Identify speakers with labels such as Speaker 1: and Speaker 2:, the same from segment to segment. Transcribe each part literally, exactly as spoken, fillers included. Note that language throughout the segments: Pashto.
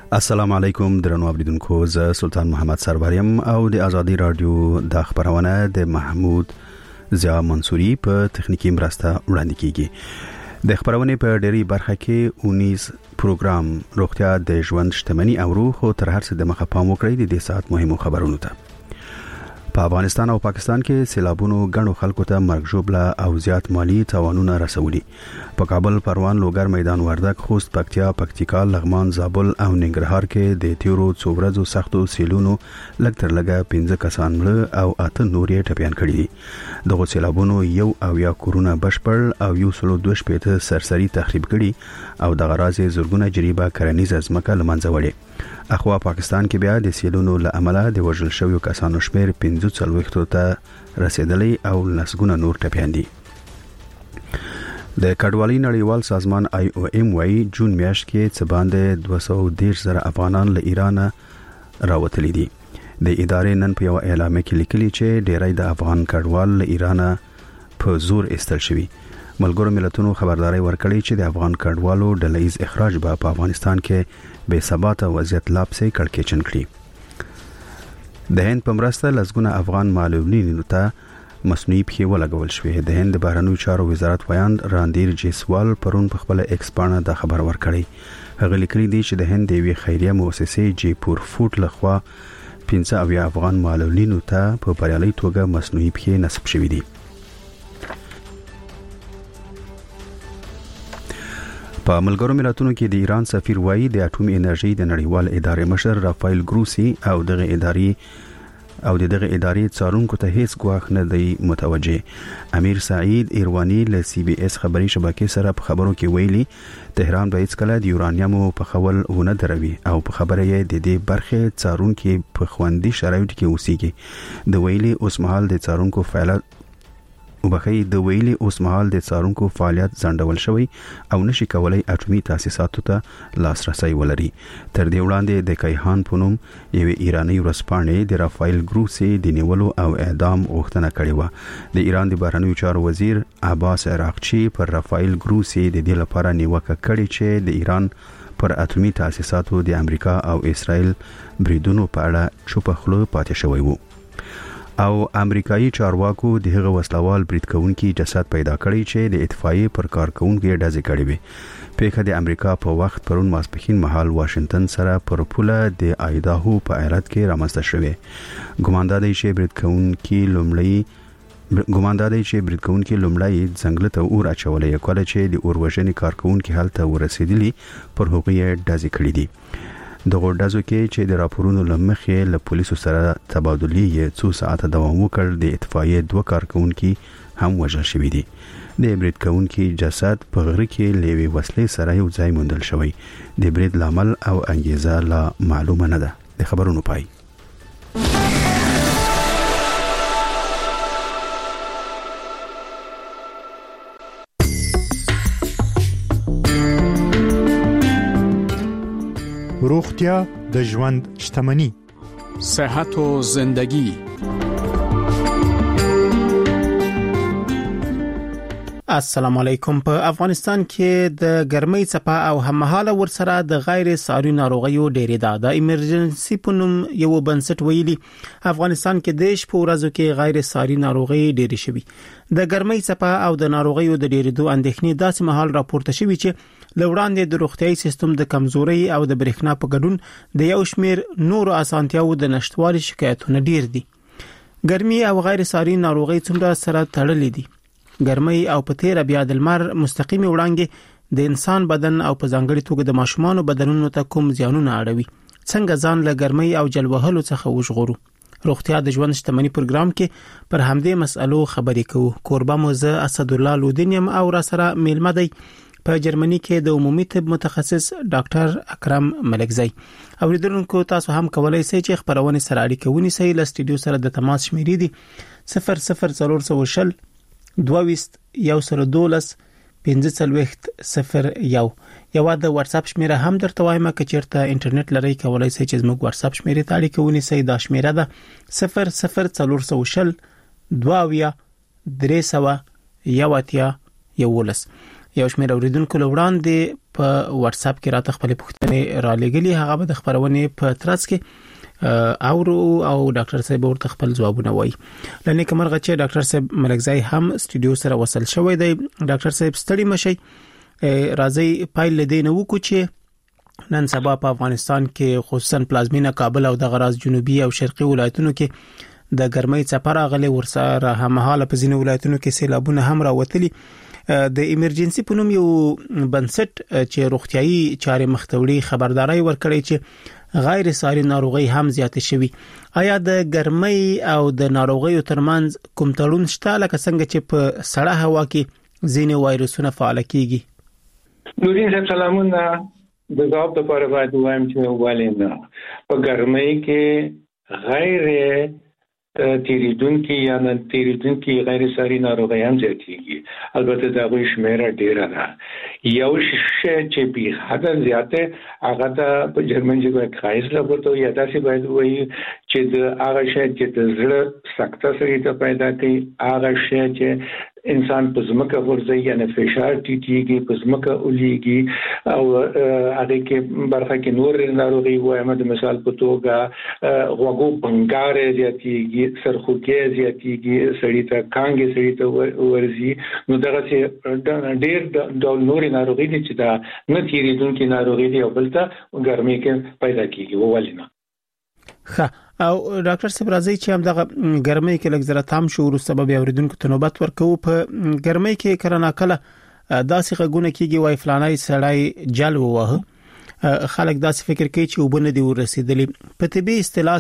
Speaker 1: السلام علیکم درنو اوریدونکو، زه سلطان محمد سروریم او د ازادي رادیو د خبرونه د محمود ضیا منصوري په تخنیکی مرسته وړاندې کیږي. د خبرونه په ډېری برخه کې اونیز پروګرام روغتیا د ژوند شتمنۍ او روح او تر هر څه د مخه پام وکړئ د دې ساعت مهمو خبرونو ته. په افغانستان او پاکستان کې سیلابونو غنو خلکو ته مرګ ژوبله او زیات مالی تاوانونه رسولي. په کابل، پروان، لوګر، میدان وردګ، خوست، پکتیا، پکتیکا، لغمان، زابل او ننګرهار کې د تیرو څو ورځو سختو سیلونو لږ تر لږه پنځه کسان مړه او اته نور یې ټپيان کړي دي. دغه سیلابونو یو او یا کورونه بشپړ او یو سلو دوه شپېته سرسري تخریب کړي او دغه راځي زورګونه جریبه کرنیزه ځمکه لمنځه وړي. اخوا پاکستان کې بیا د سیلونو له امله د وژل شویو کسانو شمیر پنځه څلوېښتو ته رسیدلی او لسګونه نور ټپيان دي. د کډوالۍ نړیوال سازمان آی او ایم وايي جون میاشت کې څه باندې دوه سوه دېرش زره افغانان له ایران راوتلي دي. د ادارې نن په یو اعلامیه کې لیکلي چې ډېری د افغان کډوال له ایران په زور ایستل شوي. ملګرو ملتونو خبرداري ورکړې چې د افغان کډوالو ډله‌ایز اخراج به په افغانستان کې بے ثباته وضعیت لاپسې کړکېچن کړي. د هند په مرسته لسګونه افغان معلولینو ته مصنوعي پښې ولګول شوې. د هند بهرنیو چارو وزارت ویاند راندیر جیسوال پرون په خپل ایکس پاڼه د خبر ورکړی. هغه لیکلي دی چې د هند د یوې خیریه مؤسسې جی پور فوټ لخوا پنځه اویا افغان معلولینو ته په بریالي توګه مصنوعي پښې نصب شوې دي. په ملګرو ملتونو کې د ایران سفیر وایي د اټومي انرژي د نړیوال ادارې مشر رافایل ګروسی او دغه ادارې او دغه ادارې څارونکو ته هیڅ ګواښ نه دی متوجه. امیر سعید ایروانی له سی بي اس خبري شبکې سره په خبرو کې ویلي تهران به هیڅ کله د یورانیمو په خول ونه دروي او په خبره یې د دې برخه څارونکو په خوندي شرایطو کې اوسېږي. د ویلي اوس مهال د څارونکو فعالیت وبخې د ویلي اوس مهال د څارونکو فعالیت ځنډول شوی او نشي کولای اټومي تاسیساتو ته لاسرسي ولري. تر دې وړاندې د کیهان په نوم یو ایرانی ورسپانې د رافایل ګروسی د نیولو او اعدام غوښتنه کړې و. د ایران د بهرنیو چارو وزیر عباس عراقچی پر رافایل ګروسی د دې لپاره نیوکه کړې چې د ایران پر اټومي تاسیساتو د امریکا او اسرائیل بریدونو په اړه چوپ خلو پاتې شوی وو. او امریکایي چارواکو دغه وسلوال برید کوونکی جسد پیدا کړی چې د اطفائیې پر کارکونکو ډزې کړې وي. پیښه د امریکا په وخت پرون ماسپښین مهال واشنگټن سره پر پوله د آیداهو په ایالت کې رامنځته شوه. ګومان دی چې برید کوونکی لومړی ګومان دی چې برید کوونکی لومړی څنګه ته اور اچولې کله چې د اوروژنې کارکونکو حالت ورسېدلی پر هغه ډزې کړې دي. د غوډازو کې چې د راپورونو لمخې له پولیسو سره تبادلې یې څو ساعته دوام وکړ، د اطفائیې دوه کارکونکو هم وژل شوي دي. د برید کوونکو جسد په غره کې لوي وسلې سره یو ځای موندل شوی. د برید لامل او انګیزه لا معلومه نه ده. د خبرونو پای.
Speaker 2: روغتیا د ژوند شتمنۍ.
Speaker 3: صحت و زندگی.
Speaker 4: السلام علیکم. په افغانستان کې د ګرمۍ څپه او هممهاله ورسره د غیر ساري ناروغیو ډېرې ده. د ایمرجنسي په نوم یو بنسټ ویلي افغانستان کې د شپږ ورځو کې غیر ساري ناروغي ډېرې شوي. د ګرمۍ څپه او د ناروغیو د ډېرېدو اندېښنې داسې مهال راپورته شوي چې لوړاندې د روغتيایي سیستم د کمزوري او د برېښنا په ګډون د یو شمیر نورو اسانتیاو د نشټوالي شکایتونه ډېر دي. ګرمي او غیر ساري ناروغي څومره سره تړلې دي؟ ګرمي او په تیر بیا د لمر مستقیمي وړانګې د انسان بدن او په ځانګړي توګه د ماشومان بدنونو ته کوم زیانونه اړوي؟ څنګه ځان له ګرمي او جلوهلو څخه وژغورو؟ روغتیا د ژوند شتمنۍ پروګرام کې پر همدې مسألو خبرې کوو. کوربه موزه اسد الله لودینیم او را سره میلمه دی په جرمني کې د عمومي طب متخصص ډاکټر اکرم ملکزی. اوریدونکو تاسو هم کولای شئ چې خبرونه سره اړیکه ونیسئ. له سټډیو سره د تماس شمیرې دي صفر صفر څلور سوه شل دوه ویشت یو سل دولس پنځه څلوېښت صفر یو. یو د واتس اپ شمیره هم درته وایم چې چیرته انټرنیټ لري کولای شئ چې زموږ واتس اپ شمیره ته اړیکه ونیسئ. دا شمیره ده صفر صفر څلور سوه شل دوه اویا درې سوه یو اتیا یولس. یو شمېر اوریدونکو له وړاندې په واتس اپ کې راته خپل پوښتنې را لګلې، هغه به د خبرونه په ترڅ کې اورو او ډاکټر صاحب ورته خپل ځوابونه وایي. لنه کومرغه چې ډاکټر صاحب ملکزای هم استودیو سره وصل شوی دی. ډاکټر صاحب ستړي مشي، راځي پایل لیدنه وکړو چې نن سبا په افغانستان کې خصوصا پلازمینه کابل او د غراز جنوبي او شرقي ولایتونو کې د ګرمۍ څپره غلې ورسره همحاله په ځینو ولایتونو کې سیلابونه هم راوتلي. د ایمرجنسي په نوم یو بنسټ چې روغتيایي چارې مختوړي خبرداري ورکړي چې غیر ساري ناروغي هم زیات شوي. آیا د ګرمۍ او د ناروغیو ترمنځ کوم تړون شته لکه څنګه چې په سړه هوا کې ځینې وایرسونه فعال کیږي؟
Speaker 5: نورین صاحب سلامونه. د جواب لپاره باید وایم چې ولې نه په ګرمۍ کې غیر تیریدونکي یا نه تیریدونکي غیر ساري ناروغي هم زیاتېږي. البته دا غوښ شمیره ډیره ده. یو شی چې به حد زیاته هغه د په جرمن ژبه خایس لابوراتوري یا داسې باید وایي چې د هغه شی چې د زړه سکته سره ته پیدا کوي، هغه شی چې انسان په ځمکه ورځي یا نه فشار ټیټیږي، په ځمکه اوليږي او هغه کې برخه کې نور ناروغي وایم د مثال په توګه غوګو بنګار زیاتیږي، سرخوږی زیاتیږي، سړی ته کانګي سړی ته ورزي. نو دغه چې ډېر د نور ناروغي دي چې دا نه تیریدونکي ناروغي دي او بلته ګرمۍ کې پیدا کیږي. ولینه
Speaker 4: ښه او ډاکټر صاحب راځي چې هم دغه ګرمۍ کې لږ زره تام شو ورو سبب اوریدونکو ته نوبت ورکو. په ګرمۍ کې کرنا کله داسې غږونه کیږي وای فلانای سړی جل ووهه، خلک داسې فکر کوي چې وبنه دی ورسېدلی. په طبي اصطلاح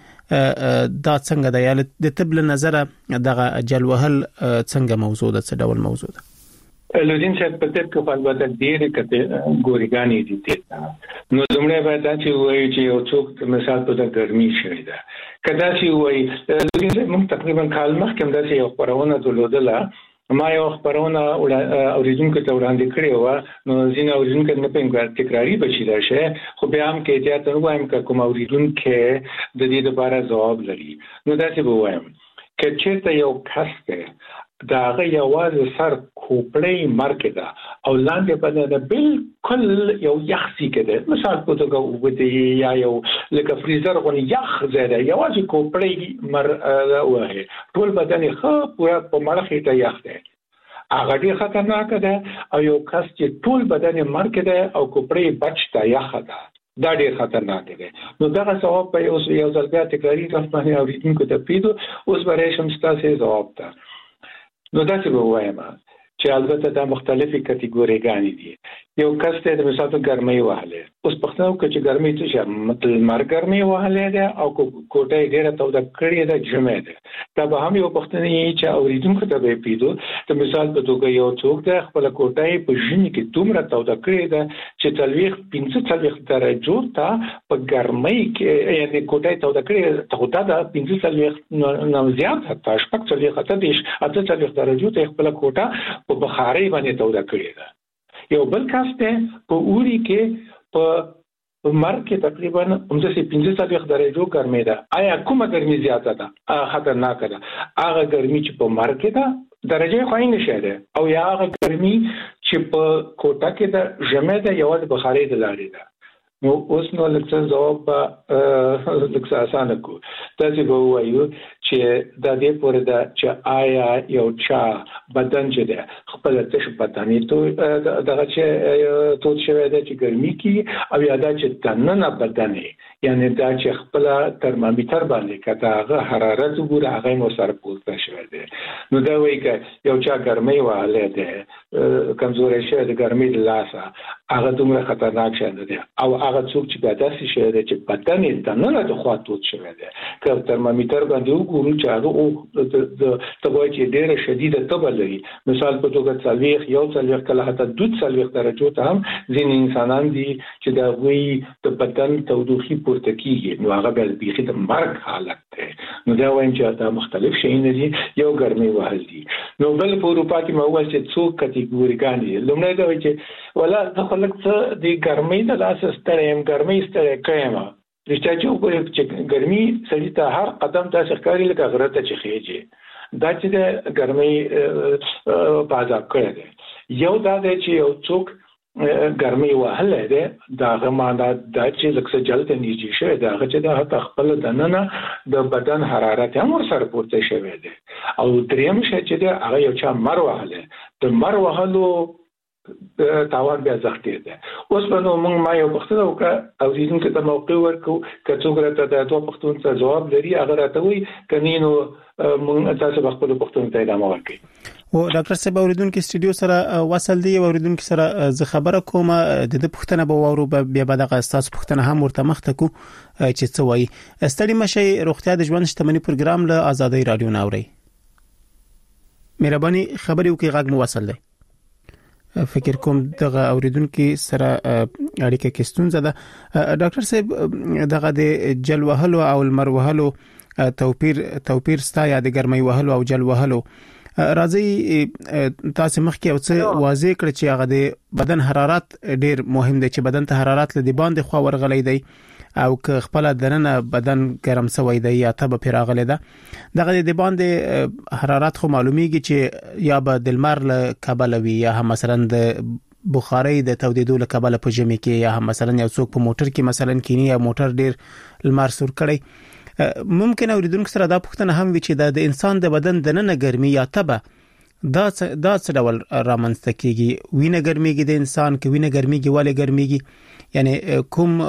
Speaker 4: کې دا څنګه د یال د طب له نظر دغه جل وهل څنګه موضوع ده، څه ډول موضوع ده؟
Speaker 5: لودین صاحب په دې کې په البته ډېر کته ګورګانی دي ته نو زموږ باید دا چې وایي چې یو څوک مثال په د ګرمۍ شوی ده کدا چې وایي لودین صاحب موږ تقریبا کال مخکې دا چې یو خبرونه درلودله، ما یو خبرونه اوریدونکو ته وړاندې کړې و. نو ځینې اوریدونکو نه پېنګ تکراری بچی دا شی خو بیا هم کې احتیاط نه وایم که کوم اوریدونکو د دې لپاره ځواب لري. نو دا چې وایم چې چېرته یو کس کې دا هغه یوازې سر کوپړې مرګ ده او لاندې بدن بالکل یو یخسي کده، مثال په توګه وته یا یو لکه فریزر غونې یخ زده یوازې کوپړې مر وه ټول بدن خو پورا په مرخه ته یخ ده، هغه ډیر خطرناک ده. او یو کس چې ټول بدن مرګ ده او کوپړې بچته یخ ده، دا ډیر خطرناک دی. نو دغه ثواب په اوس یو ځل بیا تکراری راځي اوریدونکو ته پیدو اوس برای شم ستاسو ځواب ته. نو دا څه وایم چې البته دا مختلفي کټګوريګانی دي. یو کس ته د مثال ګرمۍ وهله، اوس پښتنو کې چې ګرمۍ څه شي مطلب مر ګرمۍ وهله ده او کوټه ډیره توده کړې ده جمع ده. دا به هم یو پښتني چې اوریدونکو ته به پیدو د مثال په توګه یو څوک د خپل کوټه په ژمي کې دومره توده کړې ده چې تلويخ پنځه څلويخ درجو ته په ګرمۍ کې یعنی کوټه توده کړې توده ده پنځه څلويخ نه زیات حتی شپږ څلويخ ته دیش اته څلويخ درجو ته خپل کوټه په بخارۍ باندې توده کړې ده. یو بل کس ته په اوري کې په مرګ کې تقریبا همزه سي پنځه څلويخ درجو ګرمي ده. آیا کومه ګرمي زیاته ده؟ خطرناک ده. هغه ګرمي چې په مرګ کې ده درجه خو نه شته او یا هغه ګرمي چې په کوټه کې ده جمع ده یوازې بخارۍ د لاري ده. نو اوس نو لکه ځواب لکه اسانه کو تاسو به وایو چې د دې پورې دا چې آیا یو چا بدن چې ده خپل تش بدني ته دغه چې توت شوی دی چې ګرمي کې او یا دا چې تننه بدني یعنی دا چې خپل ترمامیټر باندې کته هغه حرارت وګوره هغه مو سره پورته شوی دی. نو دا وایي چې یو چا ګرمي واله ده کمزوري شوی د ګرمي د لاسه هغه دومره خطرناک شاند دی او هغه څوک چې په داسې شی دی چې بدن یې تننه د خوا توت شوی دی که ترمامیټر باندې وګورو چې هغه او د تبوي چې ډیره شدیده تبه لري، مثال په توګه څلويخ یو څلويخ کله حتی دوه څلويخ درجو ته هم ځینې انسانان دي چې دا وی د بدن تودوخي پورته کیږي، نو هغه بل بيخي د مرګ حالت دی. نو دا وایم چې دا مختلف شیونه دي. یو ګرمي وهل دي. نو بل په اروپا کې مو وایي چې څو کټګوريګان دي. لومړی دا وایي چې ولا د خلک څه د ګرمۍ د لاس ستړیم ګرمۍ ستړی کېما رښتیا چې وګورئ چې ګرمۍ سړي ته هر قدم تاسو ښکاري لکه غره ته چې خېږي، دا چې د ګرمۍ په عذاب کړی دی. یو دا دی چې یو څوک ګرمي وهله ده دا غمانه د چې لکه جلد انرژي شه دا چې د حتی خپل دننه د بدن حرارت هم سره پورته شوی دی او دریم شې چې دا هغه یو چا مر وهله د مر وهلو تاوان بیا زختی ده اوس په نو موږ ما یو پښتنه وکړه او دې ته موقع ورکو کڅو غره ته د دوه پښتون ته جواب لري هغه راته وي کنينو موږ تاسو په خپل پښتون ته ادامه ورکړي
Speaker 4: او ډاکټر صاحب اوریدونکو استودیو سره وصل دی اوریدونکو سره زه خبره کوم د دې پښتنه به وورو بیا به د استاد پښتنه هم ورته مخته کو چې څه وایي ستړي مشي روغتیا د ژوند شتمنۍ پروګرام له آزادۍ رادیو ناوري مهرباني خبرې وکي غږ مو وصل دی فکر کوم دغه اوریدونکو سره اړیکه کې ستونزه ده ډاکټر صاحب دغه د جل وهلو او المر وهلو توپیر توپیر ستا یا د ګرمۍ وهلو او جل وهلو راځي تاسو مخکې او څه واضح کړ چې هغه د بدن حرارت ډیر مهم دی چې بدن ته حرارت لدی باندې خو ورغلی دی او که خپل دننه بدن ګرم شوی دی یا ته به پیراغلی ده دغه د باندې حرارت خو معلومیږي چې یا به د لمر له کبله وي یا هم مثلا د بخارۍ د تودیدو له کبله په ژمي کې یا هم مثلا یو څوک په موټر کې مثلا کینی یا موټر ډیر لمر سور کړي ممکن اوریدونکو سره دا پوښتنه هم وي چې د انسان د بدن دننه ګرمي یا تبه دا دا څه ډول رامنځته کیږي وینه ګرميږي د انسان کې وینه ګرميږي والے ګرميږي یعنی کوم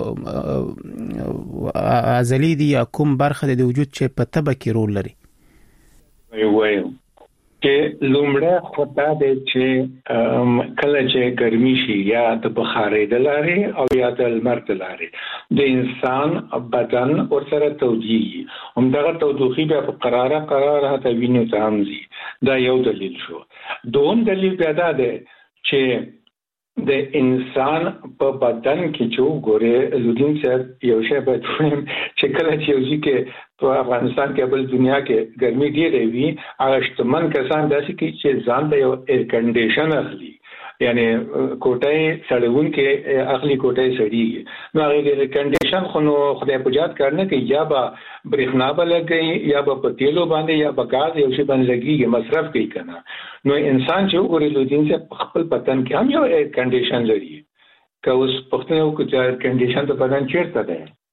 Speaker 4: عضلې دي یا کوم برخه د وجود چې په تبه کې رول لري
Speaker 5: وایي چې لومړی خطا دی چې کله چې ګرمي شي یا د بخارۍ د لارې او یا د لمر د لارې د انسان بدن ورسره تودیږي همدغه تودوخي بیا په قراره قراره ته وینو ته هم ځي دا یو دلیل شو دوم دلیل بیا دا دی چې د انسان په بدن کې چې ګوره لودین صاحب یو شی به ویم چې کله چې یو ځکه په افغانستان کې بل دنیا کې ګرمي ډیره وي هغه شتمن کسان داسې کې چې ځان ته یو ایر کنډیشن اخلي یعنی کوټه سړون کې اخلي کوټه سړیږي نو هغه ایر کنډیشن خو نو خدای په یاد کړنه کې یا به برېښنا بلګي یا به په تیلو باندې یا به غاز یو شی باندې لګيږي مصرف کوي کنه نو انسان چې وګوري لودین چې خپل بدن کې هم یو ایر کنډیشن لري که اوس پښتنه وکړي چې ایر کنډیشن ته بدن چیرته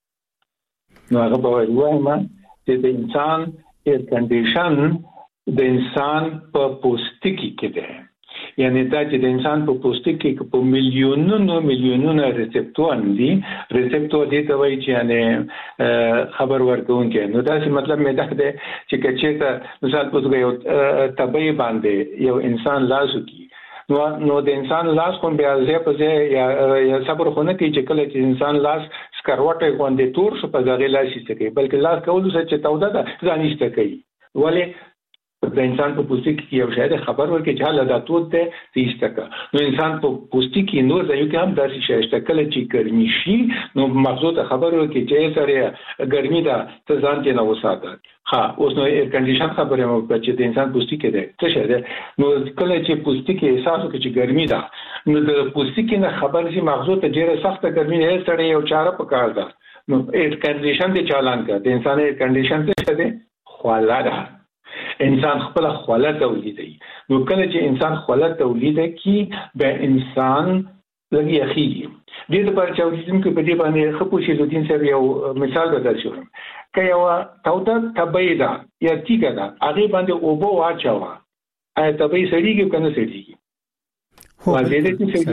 Speaker 5: ده نو هغه به وایم چې د انسان ایر کنډیشن د انسان په پوستکي کې ده یعنی دا چې د انسان په پوستکي کې په میلیونونو میلیونونو ریسپټور دي ریسپټور دي ته وایي چې یعنی خبر ورکوونکي نو دا چې مطلب مې ده چې کچېته مثال پوسګي یو تبې باندې یو انسان لاسو کی نو نو د انسان لاس کوم بیا ځای په ځای یا صبر خونه کې چې کله چې انسان لاس سکروټه باندې تور شو په ځای لاسي څه کوي بلکې لاس کول څه چې توده ده ځانیشته کوي ولی د انسان په پوستکي کې یو شاید خبر ورکړي چې حالا دا توت ده تیشتکه نو انسان په پوستکي نور ځایو کې هم داسې شایسته کله چې ګرمي شي نو مغزو ته خبر ورکړي چې سره ګرمي ده ته ځان ته نه وساته ها اوس نو ایر کنډیشن خبره مو چې د انسان پوستکي ده څه شه ده نو کله چې پوستکي احساس وکړي چې ګرمي ده نو د پوستکي نه خبر شي مغزو ته ډیره سخته ګرمي نه سره یو چاره پکار ده نو ایر کنډیشن دې چالان کړ د انسان ایر کنډیشن څه ده خواله ده انسان خپل خوله تولیدي نو کله چې انسان خوله تولید کی به انسان لګي اخیږي دې د پر چاولیزم کې په دې باندې خپوشي لودین سره یو مثال به درشم که یو توده تبیدا یا تیګه ده هغه باندې اوبو واچوا اې تبې سړیږي کنه سړیږي هو دې دې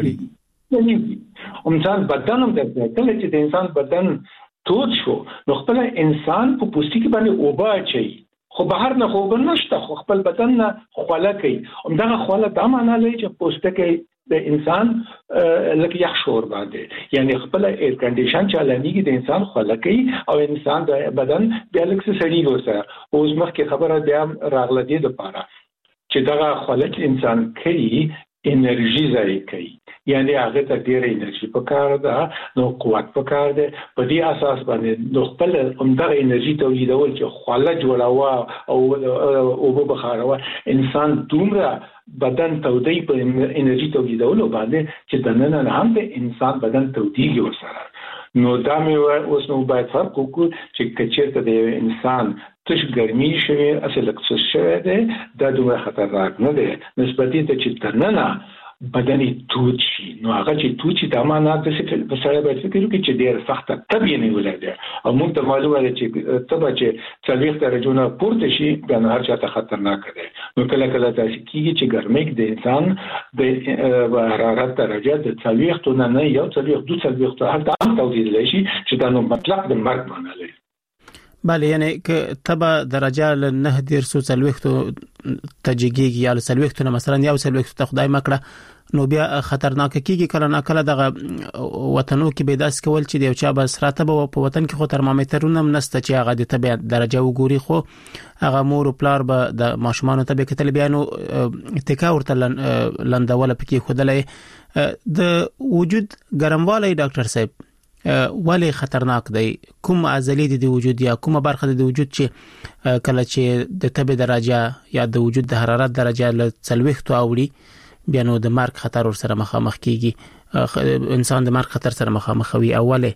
Speaker 5: سړیږي انسان بدن هم درته کله چې د انسان بدن تود شو نو خپل انسان په پوستکي باندې اوبه اچي خو بهر نه خو نشته خو خپل بدن نه خوله کوي همدغه خوله دا معنی لري چې پوستکی د انسان لکه یخ شور باندې یعنی خپل ایر کنډیشن چالانېږي د انسان خوله کوي او انسان د بدن بیا لکه سړی وسره اوس مخکې خبره بیا راغله دې د پاره چې دغه خوله انسان کوي انرژي ځای کوي یعنی هغه ته ډیره انرژي پکار ده نو قوت پکار ده په دې اساس باندې د خپل همدغه انرژي تولیدول چې خوله جوړاوه او او په بخاروه انسان دومره بدن تودي په انرژي تولیدول باندې چې دننه هم د انسان بدن توديږي ورسره نو دا مې اوس نو باید فرق وکړو چې کچېرته د انسان تش ګرمي شوی اصل څه شوی ده دا دومره خطرناک نه ده نسبتي ته چې دننه بدن توت شي نو هغه چې توت شي د معنا د څه په سره به فکر وکړي چې ډېر سخته طبيعي نه ولري او موږ ته معلومه ده چې تبه چې څلويخ درجونه پورته شي د هر چا ته خطرناک دی نو کله کله تاسو کیږي چې ګرمۍ د انسان د حرارت درجه د څلويخ ته نه یو څلويخ دوه څلويخ ته حتی هم توزیع لشي چې دا نو مطلق د مرګ معنی لري.
Speaker 4: بله یعنی که تبه درجه له نه دیر سو څلويختو تجګيږي یا له څلويختو نه مثلا یو څلويختو ته خدای مکړه نو بیا خطرناک کیږي کله نه کله دغه وطنو کې به داس کول چې د یو چا بس راته په وطن کې خو ترمامیټرونه نسته چې هغه د تبه درجه وګوري خو هغه مور او پلار به د ماشومان ته به کتل بیا نو اتکا ورته لندواله پکې خودلې د وجود ګرموالی ډاکټر صاحب ولی خطرناک دی کوم عضلې د وجود یا کومه برخه د وجود چې کله چې د تبه درجه یا د وجود د حرارت درجه له څلويختو اوړي بیا نو د مرګ خطر ور سره مخامخ کیږي انسان د مرګ خطر سره مخامخ وي اوله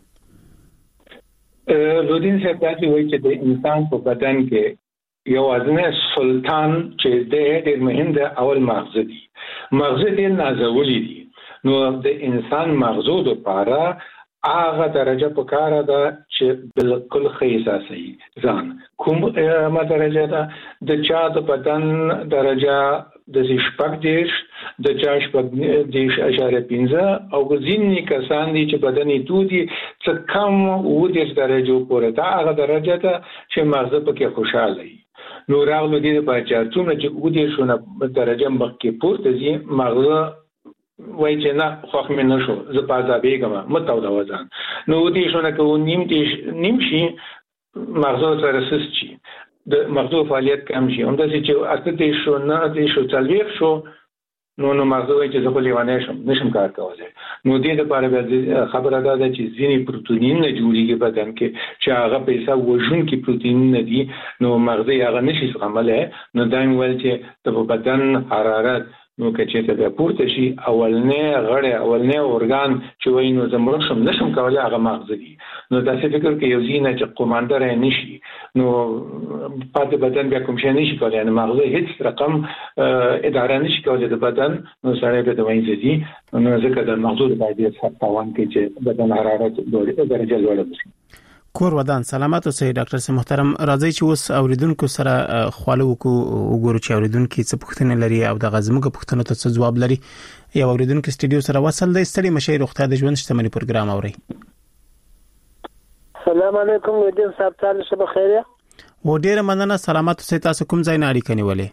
Speaker 5: لودین صاحب تاسو وایي چې د انسان په بدن کې یو ازنه سلطان چې د ډېر مهم د اول مغز دی مغز دې نازولې دي نو د انسان مغزو لپاره هغه درجه په کار ده چې بالکل خیساسي ځان کوم ما درجه ده د چا د بدن درجه د شپږ دیش د چا شپږ دیش اشاره پنځه او ځینې کسان دي چې بدن یې دودي څه کم و دیش درجه پورې دا هغه درجه ده چې مغز پکې خوشاله وي نو راغلو دي په چارتونه چې و دیشونه درجه مخکې پورته ځي مغز وای چې نه خوښ مې نشو زه پازا بیګم متو دا وزن نو دې شونه کو نیم دې نیم شي مغزو سره سسچی د مغزو فعالیت کم شي هم د چې اته دې شو نه دې شو څلويخ شو نو نو مغزو چې زه په لیوانه شم نشم کار کولای نو دې لپاره خبره ده چې ځینې پروتئین نه جوړیږي بدن کې چې هغه پیسه وژون کې پروتئین نه دي نو مغز یې هغه نشي زغملای نو دایم ول چې د بدن حرارت نو کچې ته پورته شي اولنې غړې اولنې اورګان چې وینو زموږ شم نشم کولای هغه مغز دي نو دا څه فکر کې یو ځینې چې قوماندار نشي نو پاتې بدن بیا کوم شي نشي کولای یعنی مغز هیڅ رقم اداره نشي کولای د بدن نو سره به د وینځي دي نو ځکه د مغز د باندې څه تاوان کې چې بدن حرارت درجه لوړه شي.
Speaker 4: کور ودان سلامات اوسئ ډاکټر سي محترم راځي چې اوس اوریدونکو سره خواله وګورو چې اوریدونکو څه پوښتنه لري او د غزموږ پوښتنو ته څه جواب لري یو اوریدونکو سټډیو سره وصل دی ستړي مشه روغتیا د ژوند شتمنۍ پروګرام اوري.
Speaker 6: السلام علیکم ودین صاحب تعالی شبه خیره
Speaker 4: و ډیر مننه سلامات اوسئ تاسو کوم ځای نه اړیکه نیولې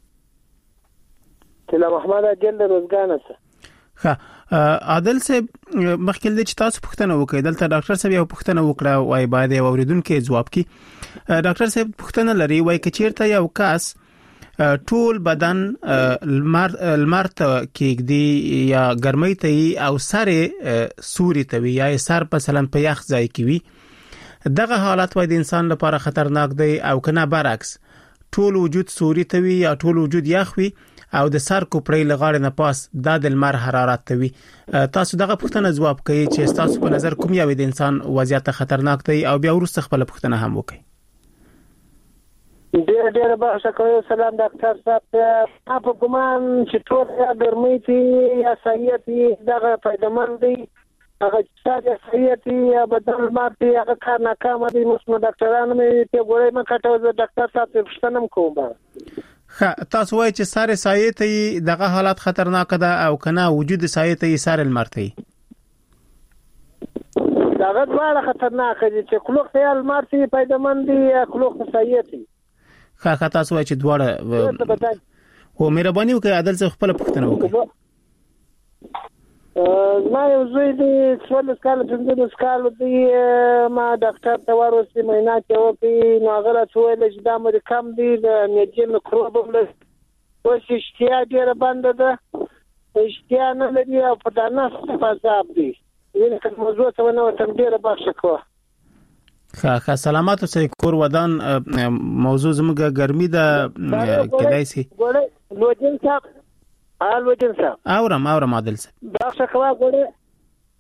Speaker 6: تلا محمد اجل روزګانه څه
Speaker 4: ها عادل صاحب مخکې د تاسو پوښتنه وکړه دلته ډاکټر صاحب یو پوښتنه وکړه وای باید اوریدونکو جواب کړي ډاکټر صاحب پوښتنه لري وای کچیرته یو کس ټول بدن المر المرته کېږي یا ګرمۍ ته او سره سوري ته یا سر په سلام په یخ ځای کې وي دغه حالت وای د انسان لپاره خطرناک دی او کنه برعکس ټول وجود سوري ته وي یا ټول وجود یخ وي او د سر کوپړې لغاړې نه پاس د لمر حرارت ته وي تاسو دغه پوښتنه جواب کوي چې تاسو په نظر کوم یو د انسان وضعیت خطرناک دی او بیا ورسته خپل پوښتنه هم وکړي.
Speaker 6: ډېر ډېر بحث کوي سلام ډاکټر صاحب په ګمان چې ټول یا ګرمۍ ته یا سایت دغه پیدامن دی هغه چې سایت یا بدل ماته هغه کار ناکام دي مسمو ډاکټرانو مې ته ګورې ما کټو ډاکټر صاحب پوښتنه کوم
Speaker 4: خا تاسو وایي چې ساره سایه ته دغه حالت خطرناک ده او کنه وجود سایه ته ساره المرته
Speaker 6: دغه ډول خطرناک دي چې کلوخ ته المرته پیدامن دي کلوخ سایه ته
Speaker 4: خا تاسو وایي چې دواړه و مهرباني وکړئ عادل څخه خپل پوښتنه وکړئ.
Speaker 6: ما یو زوی دی څوارلس کاله پنځلس کاله دی ما ډاکټر ته ورسې معاینات یې وکړې نو هغه راته وویل چې دا مې کم دی د معدې میکروب هم لري اوس اشتها ډېره بنده ده اشتها نه لري او په دا نس عذاب دی یعنې که موضوع ته ونه وتم ډېره بخښه کوه.
Speaker 4: ښه ښه سلامات اوسئ کور ودان موضوع زموږ ګرمي ده کېدای شي
Speaker 6: لودین صاحب حال وجن صاحب
Speaker 4: اورم اورم عادل صاحب
Speaker 6: بخښه کوه ګوره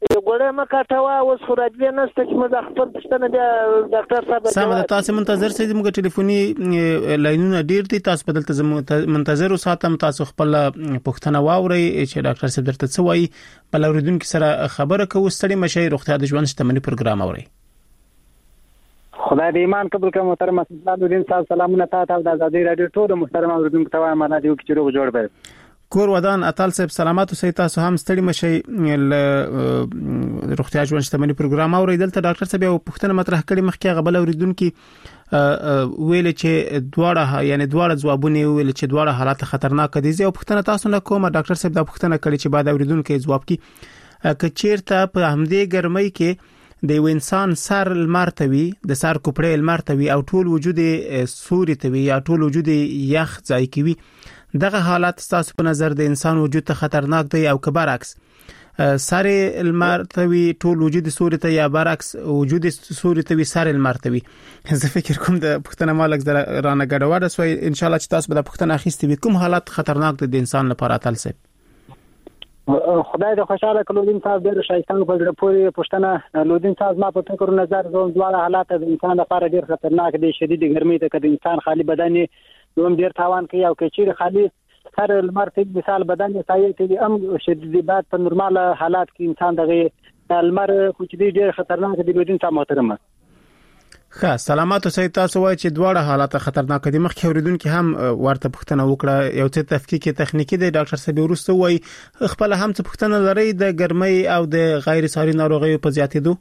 Speaker 6: ګوره مکاټوا اوس خو راځي نه ست چې مزه خپل پښتنه بیا ډاکټر صاحب
Speaker 4: سم د تاسو منتظر سي موږ ټلیفوني لاینونه ډیر دي تاسو بدلته منتظر وساتم تاسو خپل پښتنه واوري چې ډاکټر صاحب درته څه وایي بل اوریدونکو سره خبره کوو ستړي مشي روغتیا د ژوند شتمنۍ پروګرام اوري
Speaker 7: خدای دې ایمان قبول کړي محترم اسلام صاحب سلامونه تاسو د آزادۍ رادیو ټول محترم اوریدونکو ته وایم نه دیو چې روغ جوړ به
Speaker 4: کور ودان اتل صاحب سلامات اوسئ تاسو هم ستړي مشي ل روغتیا ژوند شتمنۍ پروګرام اوریدل ته ډاکټر صاحب یو پښتنه مطرح کړي مخکې غبل اوریدونکو ویل چې دواړه یعنی دواړه ځوابونه ویل چې دواړه حالات خطرناک دي زه پښتنه تاسو نه کوم ډاکټر صاحب دا پښتنه کړي چې بعد اوریدونکو ځواب کی کچیرته په همدې ګرمۍ کې د یو انسان سر المرتوي د سر کوپړې المرتوي او ټول وجود سوري توي یا ټول وجود یخ ځای کوي دغه حالت تاسو په نظر د انسان وجود ته خطرناک دی او که برعکس سر المرتوي ټول وجود سوري ته یا برعکس وجود سوري توي سر المرتوي زه فکر کوم د پښتنه مالک رانه ګډوډه سوی ان شاء الله چې تاسو به د پښتنه اخیستي کوم حالت خطرناک دی د انسان لپاره تل سه
Speaker 7: خدای دې خوشاله کړو دین صاحب ډېر شایسته په ډېر پوری پښتنه لودین صاحب ما په فکر نظر زوم دواړه حالات د انسان لپاره ډېر خطرناک دي شدید ګرمۍ ته کله انسان خالی بدن دوم ډېر تاوان کوي او کچیر خالی سر المرتب مثال بدن سایه ته ام شدید باد په نورمال حالات کې انسان دغه المر خو چې ډېر خطرناک دي لودین صاحب محترم
Speaker 4: ښه سلامات اوسئ تاسو وایي چې دواړه حالات خطرناک دي مخکې اوریدونکو هم ورته پوښتنه وکړه یو څه تفکیک تخنیکی دی ډاکټر صاحب ورسته وایي خپل هم څه پوښتنه لري د ګرمۍ او د غیر ساري ناروغیو په زیاتېدو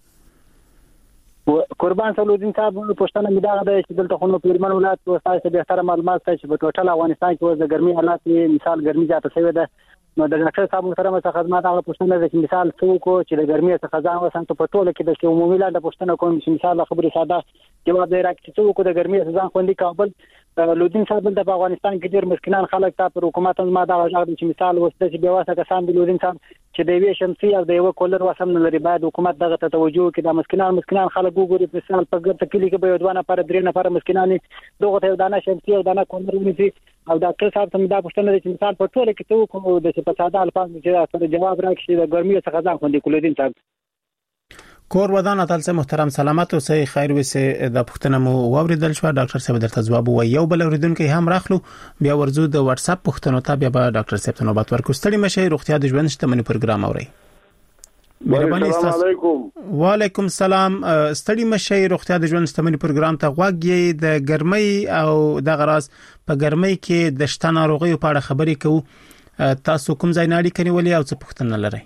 Speaker 7: قربان سلودین صاحب پښتنه مې دا غواړي چې دلته خونو پیرمن ولایت او تاسو به احترام معلومات چې په ټوټل افغانستان کې د ګرمۍ حالات مثال ګرمۍ زیاته شوې ده نو د ډاکټر صاحب محترم څخه خدمات هغه پښتنه د مثال څوک چې د ګرمۍ څخه ځان وسان ته په ټوله کې د عمومي لاندې پښتنه کوم چې مثال خبرې ساده جواب دی راکړي څوک د ګرمۍ څخه ځان خوندي کابل لودین صاحب د افغانستان کې ډېر مسکینان خلک ته پر حکومت ما دا غواړي چې مثال وسته چې بیا واسه کسان د لودین صاحب چې د وی شمسي او د یو کولر وسم نه لري باید حکومت دغه ته توجه وکړي د مسکینان مسکینان خلک وګوري مثال په ګرځ کې لیکي به دوه نفر درې نفر مسکینان دغه ته دانه شمسي او دانه کولر ونیسي او ډاکټر صاحب ته دا پوښتنه چې مثال په ټوله کې څوک د په ساده الفاظ چې جواب راکړي د ګرمۍ څخه ځان خوندي کولدین صاحب
Speaker 4: کور ودان اتلسه محترم سلامت اوسئ خیر وسه د پښتنه مو واوریدل شو ډاکټر صاحب درته جواب وایي یو بل اوریدونکو هم راخلو بیا ورزو د واتس اپ پښتنو ته بیا به ډاکټر صاحب ته نوبت ورکو ستړي مشه روغتیا د ژوند شتمنۍ پروګرام اوري مهرباني
Speaker 8: السلام علیکم
Speaker 4: وعلیکم السلام ستړي مشه روغتیا د ژوند شتمنۍ پروګرام ته غوږی د ګرمۍ او د غراس په ګرمۍ کې د شته ناروغیو په اړه خبرې کوو تاسو کوم ځای نه اړیکه نیولې او څه پوښتنه لرئ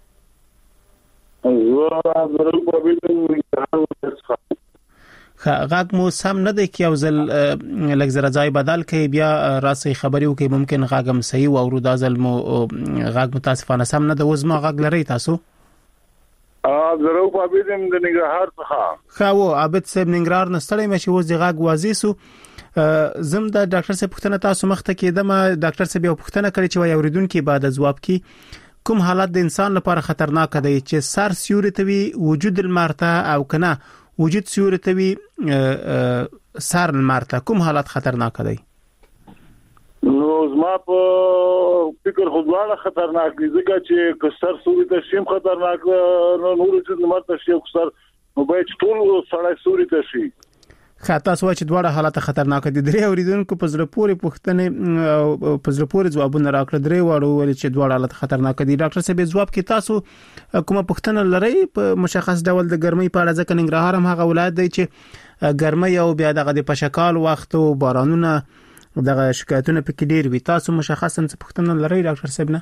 Speaker 4: غاګ مو سم نه دی کې او زل لږ زره ځای بدل کې بیا راسي خبرې وکي ممکن غاګم صحیح او ورو دازل مو غاګ متاسفانه سم نه د وزما غاګ لري تاسو
Speaker 8: ا زرو په بيدم د نګهار څخه
Speaker 4: خو عابد صاحب ننګرهار نستړی مشي وز د غاګ وازیسو زم د ډاکټر صاحب پوښتنه تاسو مخته کېدم ډاکټر صاحب یو پوښتنه کړې چې وای اوریدونکو بعد ځواب کی کوم حالت د انسان لپاره خطرناک دی چې سر سیوري توي وجود المرته او کنه وجود سیوري توي سر المرته کوم حالت خطرناک دی
Speaker 8: نو زما په فکر خو دواړه خطرناک دي ځکه چې کسر سوري ته شیم خطرناک نو نور چې مرته شي کسر نو به ټول سړی سوري ته شي
Speaker 4: خاطه سوچ دواړه حالت خطرناک دي درې اوریدونکو په زړه پورې پوښتنه په زړه پورې ځوابونه راکړه درې واړو ول چې دواړه حالت خطرناک دي ډاکټر صاحب ځواب کې تاسو کومه پوښتنه لرئ په مشخص ډول د ګرمۍ په اړه ځکه ننګرهار هم هغه ولایت دی چې ګرمۍ او بیا دغه د پشکال وخت او بارانونه دغه شکایتونه پکې ډیر وي تاسو مشخصا څه پوښتنه لرئ ډاکټر صاحب نه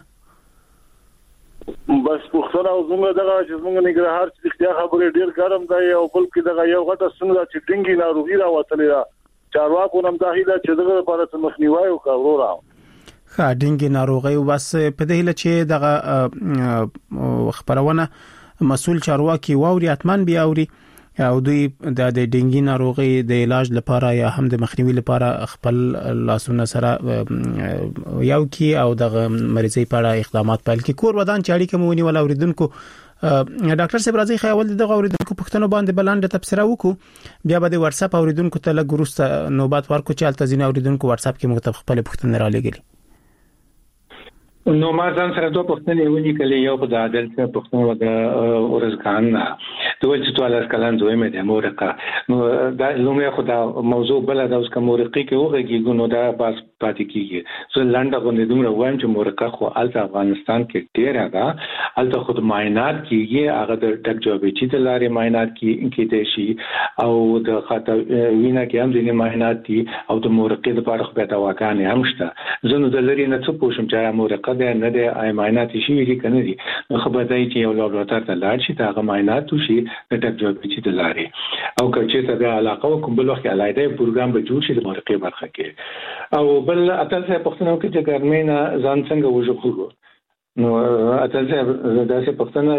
Speaker 8: بس پوښتنه او زموږ دغه چې زموږ نګرهار چې اختیار خبرې ډیر ګرم دی او بلکې دغه یو غټه څنګه چې ډنګي ناروغي راوتلې ده چارواکو نم داخله چې دغه لپاره مخنیوي وکړو را
Speaker 4: ښه ډنګي ناروغي بس په دې هله چې دغه خبرونه مسول چارواکي واوري اتمن بیا اوري او دوی د ډنګي ناروغي د علاج لپاره یا هم د مخنیوي لپاره خپل لاسونه سره یو کی او د مریضي په اړه اقدامات پیل کی کور ودان چاړي کوم ونی ول اوریدونکو ډاکټر صاحب راځي خیال دغه اوریدونکو پښتنو باندې بلاند تبصره وکړو بیا به د واتس اپ اوریدونکو ته لګورسته نوبات ورکو چې التزین اوریدونکو واتس اپ کې مختلف خپل پښتنه را لګلی
Speaker 5: نو ما ځان سره دوه پوښتنې ولیکلې، یو خو د عادل څخه پوښتنه د اورزګان نه د ول چې ټول اسکلان دوی مې د مورقه نو دا لومړی خو دا موضوع بل دا اوس کوم مورقي کې وګورئ نو دا پاس پاتې کیږي زه لنډه غونډه دومره وایم چې مورقه خو الته افغانستان کې ډیره ده، الته خود معاینات کیږي، هغه د ټک جوابي چې د لارې معاینات کې دي شي او د خاطر وینا کې هم د معاینات دي او د مورقي د پاره خو به دواګانې هم شته. زه نو د لری نه څه پوښم چې مورقه ده نه ده آی معاینات شي دي کنه دي، نو خو به دای چې یو لابراتوار ته لاړ شي دا معاینات شي د ټک جوابي چې د لارې او که چې د علاقه کوم بل وخت علایده پروګرام به جوړ شي د مورقي برخه کې. او بل اتل څه پښتنو کې چې ګرمینه ځان څنګه وژغورو نو اتل څه داسې پښتنه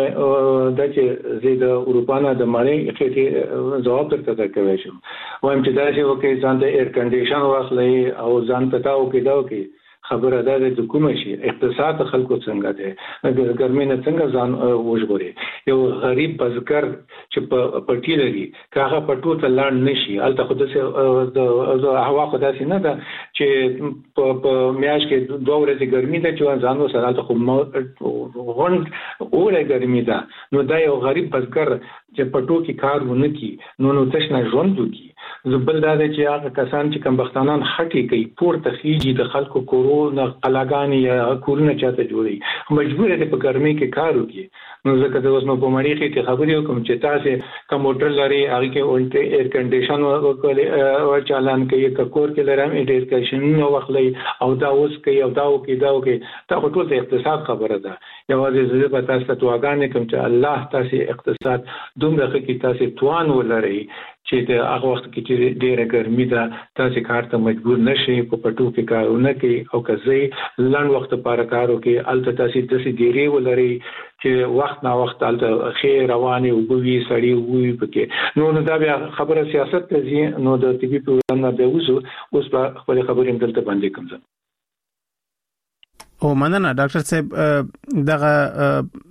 Speaker 5: د چې زید اروپا نه د مړی کې جواب درته کوي شم وایم چې دا چې وکي ځان ته ایر کنډیشن واخلې او ځان ته تاو کې دا وکي خبره ده د کومه شي اقتصاد خلکو څنګه ده د ګرمینه څنګه ځان وژغوري. یو غریب بزګر چې په پټی لري کاغه پټو ته لاړ نشي الته خو د هوا خو داسې نه ده چې په میاش کې دوه ورځې ګرمي ده چې ځان وسره خو غون اوره ګرمي ده نو دا یو غریب بزګر چې پټو کې کار ونه کی نو نو تشنه ژوند وکي. زبل دا چې هغه کسان چې کم بختانان خټي کوي پورته خيږي د خلکو کورونه قلاګانی یا کورونه چاته جوړي مجبور دي په ګرمي کې کار وکړي. نو ځکه د اوس نو په مړی کې خبرې کوم چې تاسو کمپیوټر لري هغه کې اونټه ایر کنډیشن او چالان کوي کور کې لرم ایر کنډیشن نو وخلې او دا اوس کوي او دا کوي دا کوي دا ټول د اقتصاد خبره ده. یوازې زه په تاسو ته واګانې کوم چې الله تاسو اقتصاد دومره کې تاسو توان ولري چې د هغه وخت کې چې ډېره ګرمي ده تاسو کار ته مجبور نشئ په پټو کې کارونه کوي او کزي لږ وخت لپاره کار وکړي الته تاسو د سې ډېری ولري چې وخت نا وخت الته خیر رواني او بوي سړی وي پکې نو نو دا بیا خبره سیاست ته ځي نو د ټي وي په نه به وځو اوس په خپل خبرې دلته باندې کوم ځم.
Speaker 4: او مننه ډاکټر صاحب دغه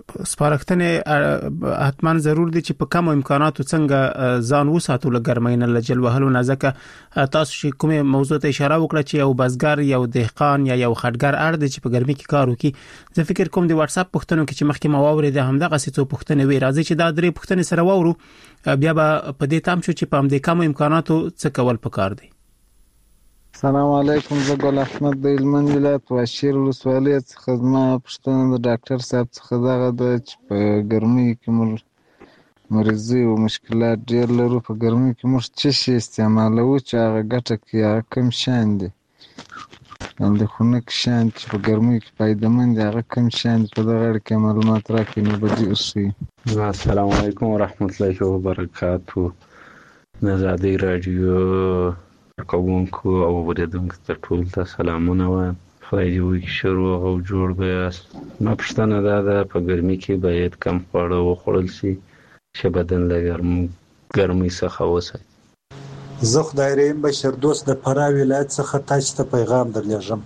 Speaker 4: سپارښتنه حتمان ضرور دي چې په کوم امکاناتو څنګه ځان وساتو لګرمین لجل وهلو نازکه تاسو چې کومه موضوع ته اشاره وکړه چې یو بزګر یو دهقان یا یو خټګر اړ دي چې په ګرمي کې کار وکړي. زه فکر کوم د واتس اپ پښتنو کې چې مخکې مواورې ده هم دغه څه پښتنه وی راځي چې دا درې پښتنې سره وورو بیا به په دې تام شو چې په همدې کوم امکاناتو څه کول پکار دي.
Speaker 9: السلام علیکم زه ګل احمد د هلمند ولایت واشیر ولسوالۍ څخه زما پوښتنه د ډاکټر صاحب څخه دغه ده چې په ګرمۍ کې موږ مریضي او مشکلات ډېر لرو په ګرمۍ کې موږ څه شی استعمالوو چې هغه ګټه کوي هغه کوم شیان دي د خنک شیان چې په ګرمۍ کې فایدهمند دي هغه کوم شیان په دغه اړه کې معلومات راکړي نو به دې اوسي.
Speaker 10: السلام علیکم ورحمت الله وبرکاتو. د ازادۍ راډیو کوونکو او اوریدونکو ته ټول ته سلامونه وایم. خدای دې وکړي چې روغ او جوړ به یاست. ما پوښتنه دا ده په ګرمۍ کې باید کم خواړه وخوړل شي چې بدن له ګرمۍ څخه وساتي.
Speaker 11: زه خدای رحیم بشر دوست د فراه ولایت څخه تاسو ته پیغام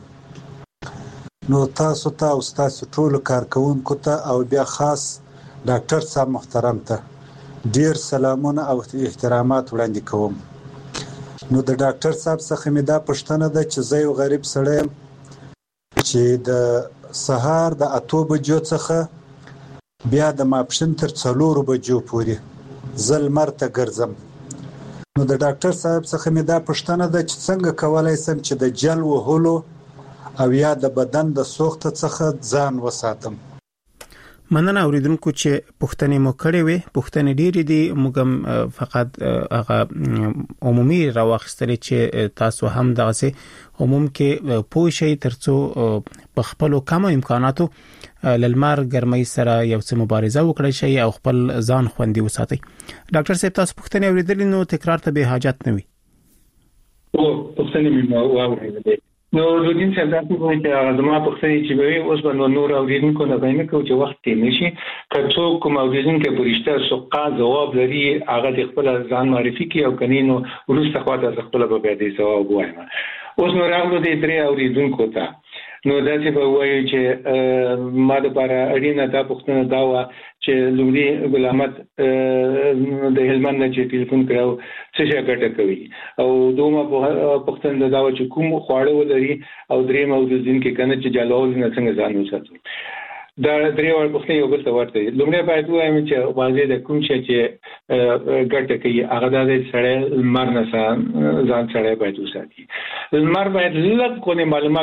Speaker 11: درلېږم. نو تاسو ته او تاسو ټول کارکونکو ته او بیا خاص ډاکټر صاحب محترم ته ډیر سلامونه او احترامات وړاندې کوم. نو د ډاکټر صاحب څخه مې دا پوښتنه ده چې زه یو غریب سړی یم چې د سهار د اتو بجو څخه بیا د ماپښین تر څلورو بجو پورې زه لمر ته ګرځم. نو د ډاکټر صاحب څخه مې دا پوښتنه ده چې څنګه کولی شم چې د جل وهلو او یا د بدن د سوخت څخه ځان وساتم.
Speaker 4: مننه اوریدونکو چې پښتنې مو کړې وي پښتنې ډېرې دي موږ فقط هغه عمومي راوخستلې چې تاسو هم دغه عموم کې پوه شئ ترڅو په خپل کم امکاناتو للمر ګرمۍ سره یو څه مبارزه وکړئ شي او خپل ځان خوندي وساتئ. ډاکټر صاحب تاسو پښتنې اوریدلې نو تکرار ته به حاجت نه وي.
Speaker 5: او پښتنې مې واورېدلې نو د دې څخه تاسو کومه چې زما پښتنې چې وي اوس باندې نور اوریدونکو نه باندې کو چې وخت یې نشي کڅو کوم اوریدونکو پرشته سوقا جواب لري هغه د خپل ځان معرفي کوي او کنينو ورسته خواته خپل به دې جواب وایم. اوس نو راغلو دې درې اوریدونکو ته نو دا چې به وایي چې ما د بار اړینه دا پښتنه دا و چې لومړی غلامت د هلمند نه چې ټلیفون کړو څه شي ګټه کوي او دومره پښتون دا چې کوم خواړه ولري او درې موضوع دین کې کنه چې جلال نه څنګه ځان وساتو دا درې ور پښتنې یو بل ته ورته لومړی باید وایم چې واځي د کوم شي چې ګټه کوي هغه د سړی مر نه ځان سړی باید وساتي مر باید لږ کو نه معلومات